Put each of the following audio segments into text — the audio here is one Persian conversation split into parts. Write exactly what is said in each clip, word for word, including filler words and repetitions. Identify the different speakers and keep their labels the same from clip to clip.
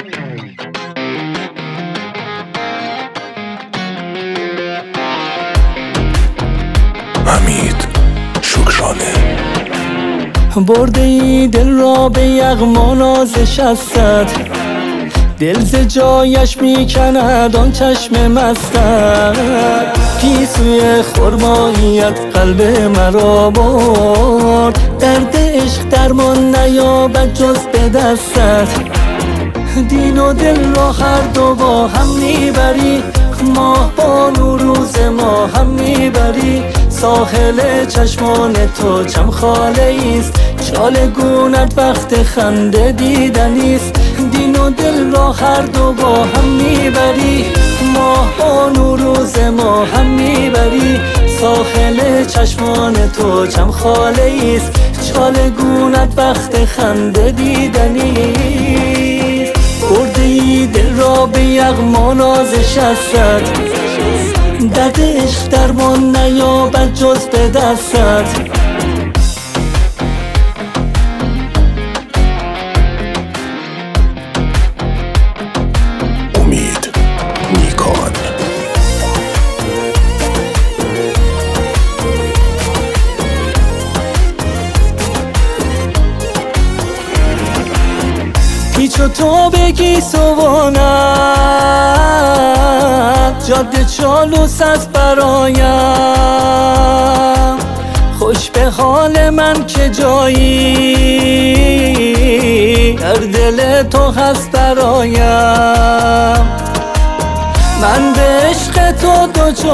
Speaker 1: حمید شکرانه.
Speaker 2: برده ای دل را به یغما نازش هستد، دل ز جایش میکند آن چشم مستت. گیسوی خرماییت قلب مرا برد، درد عشق درمان نیابد جز به دستت. دین و دل را هر دو با هم میبری، ماه با روز ما هم میبری. ساحل چشمان تو چمخاله ایست، چال گونت وقت خنده دیدنیست. دین و دل را هر دو با هم میبری، ماه با روز ما هم میبری. ساحل چشمان تو چمخاله ایست، چال گونت وقت خنده دیدنیست. برده ای دل را به یغما نازش هستد، درد عشق درمان نیابد جز به دستت.
Speaker 1: امید نیکان.
Speaker 2: پیچ و تو بگی سوانت، جاده چالوس است برایم. خوش به حال من که جایی در دل تو هست برایم. من به عشق تو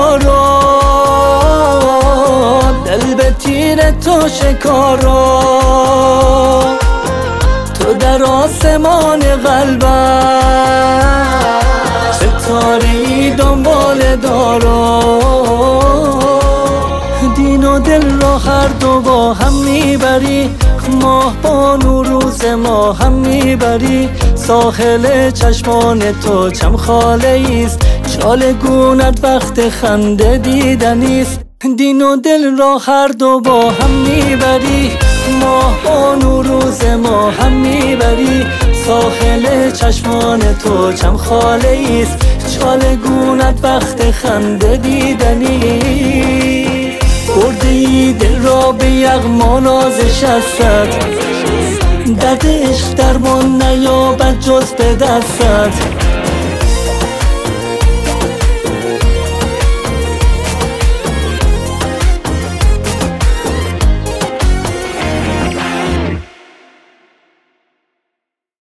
Speaker 2: دوچارم، دل به تیر تو شکارم. تو در آسمان قلبم ستاره‌ای دنبال دارم. دین و دل را هر دو با هم میبری، ماه با روز ما هم میبری. ساحل چشمان تو چمخاله ایست، چال گونت وقت خنده دیدنیست. دین و دل را هر دو با هم میبری، ماه با روز ما هم میبری. ساحل چشمان تو چمخاله ایست، چال گونت وقت خنده دیدنی. برده ای دل را به یغما نازش هستد، درد عشق درمان نیابد جز به دستت.